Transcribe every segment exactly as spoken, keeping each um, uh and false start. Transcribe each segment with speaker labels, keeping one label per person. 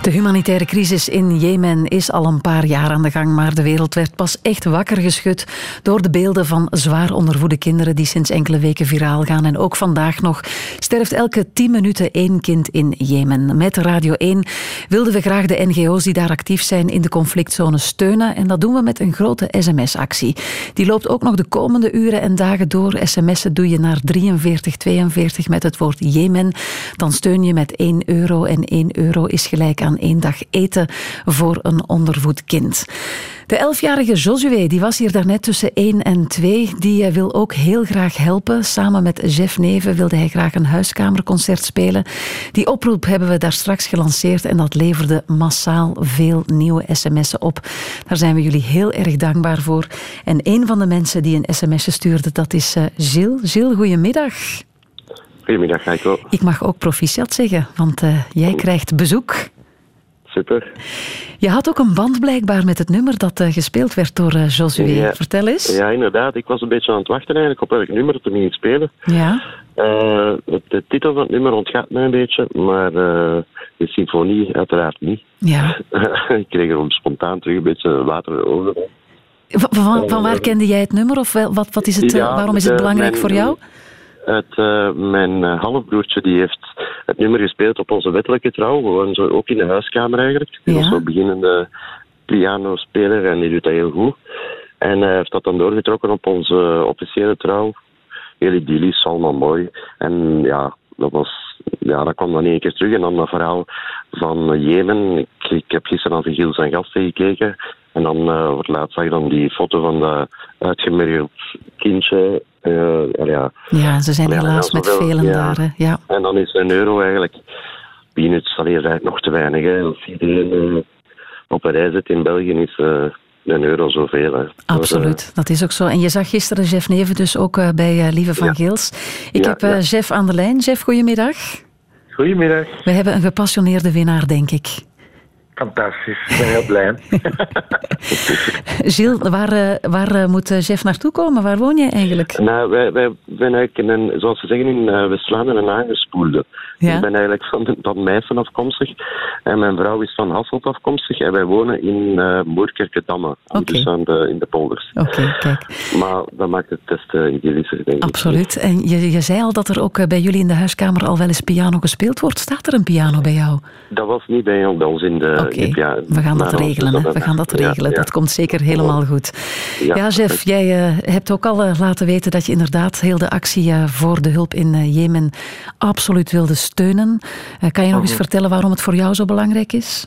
Speaker 1: De humanitaire crisis in Jemen is al een paar jaar aan de gang, maar de wereld werd pas echt wakker geschud door de beelden van zwaar ondervoede kinderen die sinds enkele weken viraal gaan. En ook vandaag nog sterft elke tien minuten één kind in Jemen. Met Radio één wilden we graag de N G O's die daar actief zijn in de conflictzone steunen. En dat doen we met een grote sms-actie. Die loopt ook nog de komende uren en dagen door. Sms'en doe je naar drieënveertig tweeënveertig met het woord Jemen. Dan steun je met één euro en één euro is gelijk aan één dag eten voor een ondervoed kind. De elfjarige Josué die was hier daarnet tussen één en twee. Die wil ook heel graag helpen. Samen met Jeff Neven wilde hij graag een huiskamerconcert spelen. Die oproep hebben we daar straks gelanceerd en dat leverde massaal veel nieuwe sms'en op. Daar zijn we jullie heel erg dankbaar voor. En een van de mensen die een sms'je stuurde, dat is uh, Gilles. Gilles, goedemiddag.
Speaker 2: Goedemiddag, Heiko.
Speaker 1: Ik mag ook proficiat zeggen, want uh, jij krijgt bezoek.
Speaker 2: Super.
Speaker 1: Je had ook een band blijkbaar met het nummer dat uh, gespeeld werd door uh, Josué. Ja, Vertel eens.
Speaker 2: Ja, inderdaad. Ik was een beetje aan het wachten eigenlijk op welk nummer het er ging spelen.
Speaker 1: Ja.
Speaker 2: Uh, de titel van het nummer ontgaat mij een beetje, maar uh, de symfonie uiteraard niet.
Speaker 1: Ja.
Speaker 2: Ik kreeg er spontaan terug een beetje water over.
Speaker 1: Van, van, van waar kende jij het nummer? Of wel, wat, wat is het, uh, ja, waarom is het belangrijk
Speaker 2: mijn,
Speaker 1: voor jou?
Speaker 2: Het, uh, mijn uh, halfbroertje die heeft het nummer gespeeld op onze wettelijke trouw. Gewoon zo, ook in de huiskamer eigenlijk. Die was
Speaker 1: Ja.
Speaker 2: zo beginnende pianospeler en die doet dat heel goed. En hij uh, heeft dat dan doorgetrokken op onze uh, officiële trouw. Heel idyllisch, allemaal mooi. En ja, dat was... Ja, dat kwam dan één keer terug. En dan dat verhaal van Jemen. Ik, ik heb gisteren aan Gilles en gasten gekeken. En dan uh, voor het laatst zag ik dan die foto van dat uitgemergeld kindje. Uh, ja,
Speaker 1: ja, ze zijn
Speaker 2: ja,
Speaker 1: helaas
Speaker 2: ja,
Speaker 1: met
Speaker 2: zoveel,
Speaker 1: velen
Speaker 2: ja.
Speaker 1: daar. Hè. Ja.
Speaker 2: En dan is een euro eigenlijk... Peanuts, allee, is eigenlijk nog te weinig. Hè. Als iedereen uh, op een rij zit in België, is uh, een euro zoveel. Hè.
Speaker 1: Absoluut,
Speaker 2: dus, uh,
Speaker 1: dat is ook zo. En je zag gisteren Jeff Neven dus ook uh, bij uh, Lieve van
Speaker 2: ja.
Speaker 1: Geels. Ik
Speaker 2: Ja,
Speaker 1: heb uh,
Speaker 2: ja.
Speaker 1: Jeff aan de lijn. Jeff, goedemiddag.
Speaker 3: Goedemiddag.
Speaker 1: We hebben een gepassioneerde winnaar, denk ik.
Speaker 3: Fantastisch, ik ben heel blij.
Speaker 1: Gilles, waar, uh, waar uh, moet uh, Jeff naartoe komen? Waar woon je eigenlijk?
Speaker 2: Nou, wij, wij zijn eigenlijk, in een, zoals ze zeggen, in uh, West-Vlaanderen een aangespoelde.
Speaker 1: Ja?
Speaker 2: Ik ben eigenlijk van, van Meissen afkomstig en mijn vrouw is van Hasselt afkomstig en wij wonen in uh, Moerkerke-Damme,
Speaker 1: Oké.
Speaker 2: dus aan de, in de polders.
Speaker 1: Oké, okay, kijk.
Speaker 2: Maar dat maakt het test uh, idyllischer, denk ik.
Speaker 1: Absoluut. En je, je zei al dat er ook uh, bij jullie in de huiskamer al wel eens piano gespeeld wordt. Staat er een piano bij jou?
Speaker 2: Dat was niet bij, bij ons in de...
Speaker 1: Oké, okay.
Speaker 2: Ja,
Speaker 1: we gaan dat
Speaker 2: nou,
Speaker 1: regelen.
Speaker 2: dus
Speaker 1: Hè? We gaan dat
Speaker 2: ja,
Speaker 1: regelen.
Speaker 2: ja.
Speaker 1: Dat komt zeker helemaal goed.
Speaker 2: Ja,
Speaker 1: ja Jeff, jij uh, hebt ook al uh, laten weten dat je inderdaad heel de actie uh, voor de hulp in uh, Jemen absoluut wilde steunen. Uh, kan je nog eens vertellen waarom het voor jou zo belangrijk is?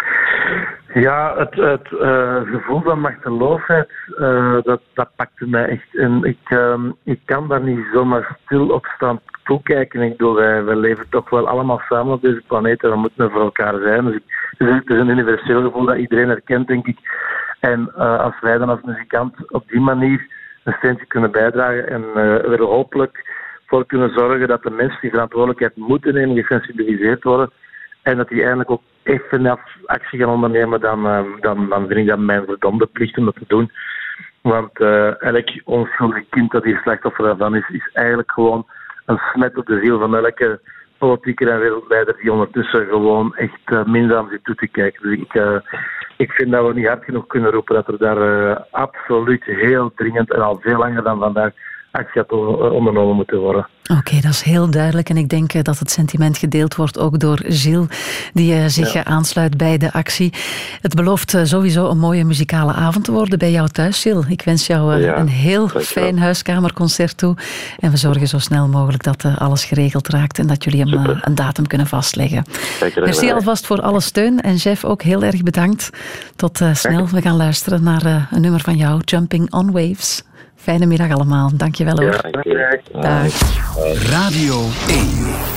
Speaker 3: Ja, het, het uh, gevoel van machteloosheid, uh, dat, dat pakte mij echt. En ik, uh, ik kan daar niet zomaar stil op staan toekijken. Ik bedoel, wij, wij leven toch wel allemaal samen op deze planeet en we moeten er voor elkaar zijn. Dus ik, het is een universeel gevoel dat iedereen herkent, denk ik. En uh, als wij dan als muzikant op die manier een steentje kunnen bijdragen en uh, er hopelijk voor kunnen zorgen dat de mensen die verantwoordelijkheid moeten nemen, gesensibiliseerd worden en dat die eigenlijk ook even actie gaan ondernemen, dan, uh, dan, dan vind ik dat mijn verdomde plicht om dat te doen. Want uh, elk onschuldig kind dat hier slachtoffer daarvan is, is eigenlijk gewoon een smet op de ziel van elke politieker en wereldleider die ondertussen gewoon echt uh, minzaam zit toe te kijken. Dus ik, uh, ik vind dat we niet hard genoeg kunnen roepen dat er daar uh, absoluut heel dringend en al veel langer dan vandaag actie had ondernomen moeten worden.
Speaker 1: Oké, okay, dat is heel duidelijk. En ik denk uh, dat het sentiment gedeeld wordt ook door Gilles, die uh, zich ja. uh, aansluit bij de actie. Het belooft uh, sowieso een mooie muzikale avond te worden bij jou thuis, Gilles. Ik wens jou uh, ja, een heel fijn huiskamerconcert toe. En we zorgen zo snel mogelijk dat uh, alles geregeld raakt en dat jullie hem uh, een datum kunnen vastleggen. Merci alvast voor alle steun. En Jeff, ook heel erg bedankt. Tot uh, snel. We gaan luisteren naar uh, een nummer van jou, Jumping on Waves. Fijne middag allemaal. Dank je wel hoor.
Speaker 2: Ja, dank je.
Speaker 1: Dag.
Speaker 4: Radio één.